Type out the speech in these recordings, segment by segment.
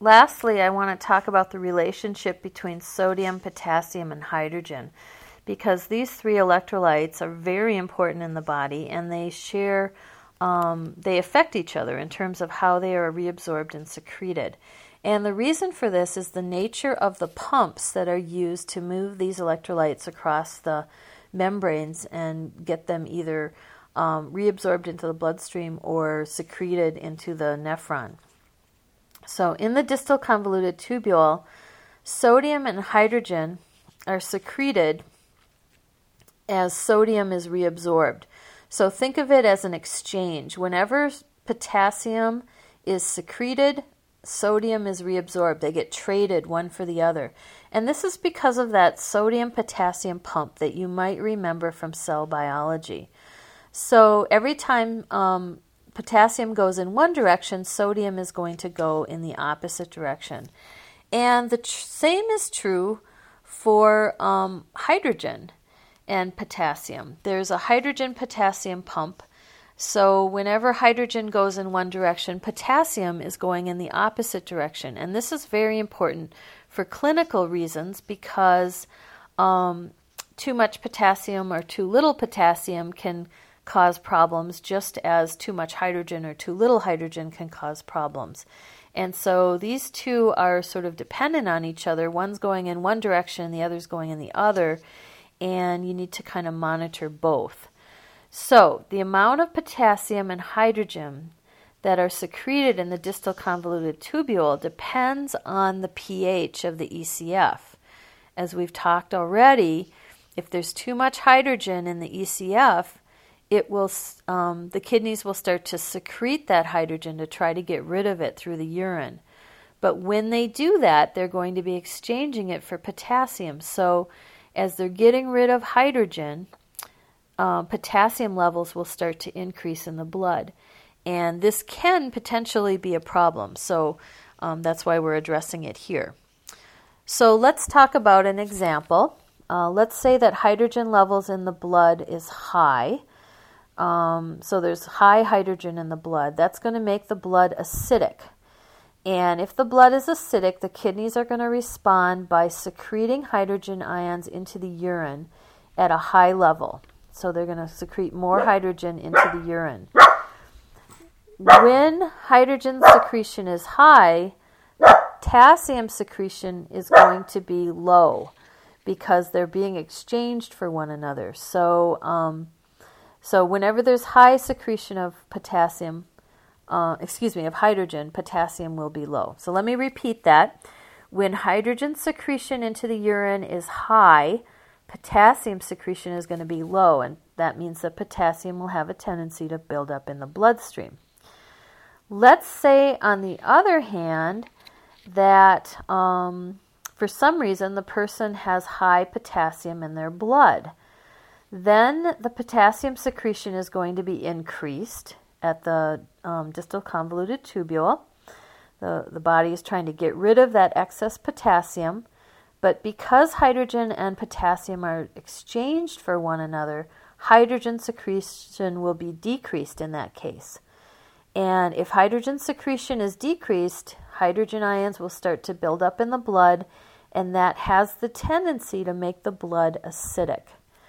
lastly, I want to talk about the relationship between sodium, potassium, and hydrogen, because these three electrolytes are very important in the body, and they affect each other in terms of how they are reabsorbed and secreted. And the reason for this is the nature of the pumps that are used to move these electrolytes across the membranes and get them either reabsorbed into the bloodstream or secreted into the nephron. So in the distal convoluted tubule, sodium and hydrogen are secreted as sodium is reabsorbed. So think of it as an exchange. Whenever potassium is secreted, sodium is reabsorbed. They get traded one for the other. And this is because of that sodium-potassium pump that you might remember from cell biology. So every time potassium goes in one direction, sodium is going to go in the opposite direction. And the same is true for hydrogen and potassium. There's a hydrogen-potassium pump. So whenever hydrogen goes in one direction, potassium is going in the opposite direction. And this is very important for clinical reasons because too much potassium or too little potassium can cause problems, just as too much hydrogen or too little hydrogen can cause problems. And so these two are sort of dependent on each other. One's going in one direction, the other's going in the other, and you need to kind of monitor both. So the amount of potassium and hydrogen that are secreted in the distal convoluted tubule depends on the pH of the ECF. As we've talked already, if there's too much hydrogen in the ECF, the kidneys will start to secrete that hydrogen to try to get rid of it through the urine. But when they do that, they're going to be exchanging it for potassium. So as they're getting rid of hydrogen, potassium levels will start to increase in the blood. And this can potentially be a problem. So that's why we're addressing it here. So let's talk about an example. Let's say that hydrogen levels in the blood is high. So there's high hydrogen in the blood. That's going to make the blood acidic. And if the blood is acidic, the kidneys are going to respond by secreting hydrogen ions into the urine at a high level. So they're going to secrete more hydrogen into the urine. When hydrogen secretion is high, potassium secretion is going to be low because they're being exchanged for one another. So whenever there's high secretion of hydrogen, potassium will be low. So let me repeat that. When hydrogen secretion into the urine is high, potassium secretion is going to be low, and that means that potassium will have a tendency to build up in the bloodstream. Let's say, on the other hand, that for some reason the person has high potassium in their blood. Then the potassium secretion is going to be increased at the distal convoluted tubule. The body is trying to get rid of that excess potassium, but because hydrogen and potassium are exchanged for one another, hydrogen secretion will be decreased in that case. And if hydrogen secretion is decreased, hydrogen ions will start to build up in the blood, and that has the tendency to make the blood acidic.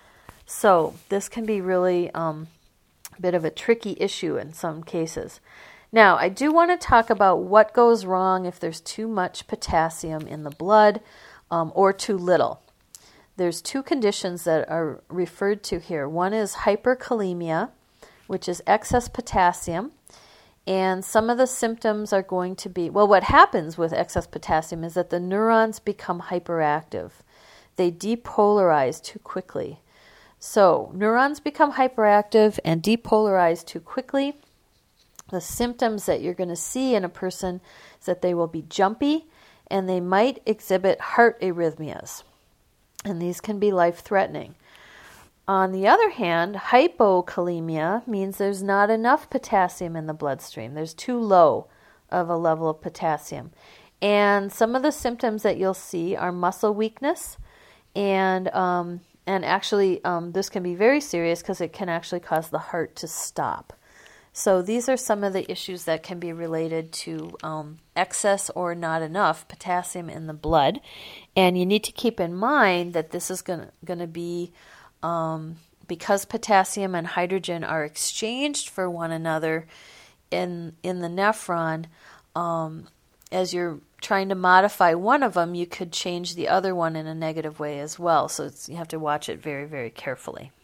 So this can be really a bit of a tricky issue in some cases. Now, I do want to talk about what goes wrong if there's too much potassium in the blood or too little. There's two conditions that are referred to here. One is hyperkalemia, which is excess potassium. And some of the symptoms are going to be, what happens with excess potassium is that the neurons become hyperactive. They depolarize too quickly. So neurons become hyperactive and depolarize too quickly. The symptoms that you're going to see in a person is that they will be jumpy and they might exhibit heart arrhythmias. And these can be life-threatening. On the other hand, hypokalemia means there's not enough potassium in the bloodstream. There's too low of a level of potassium. And some of the symptoms that you'll see are muscle weakness, and actually this can be very serious because it can actually cause the heart to stop. So these are some of the issues that can be related to excess or not enough potassium in the blood. And you need to keep in mind that this is going to be, because potassium and hydrogen are exchanged for one another in the nephron, as you're trying to modify one of them, you could change the other one in a negative way as well. So you have to watch it very, very carefully.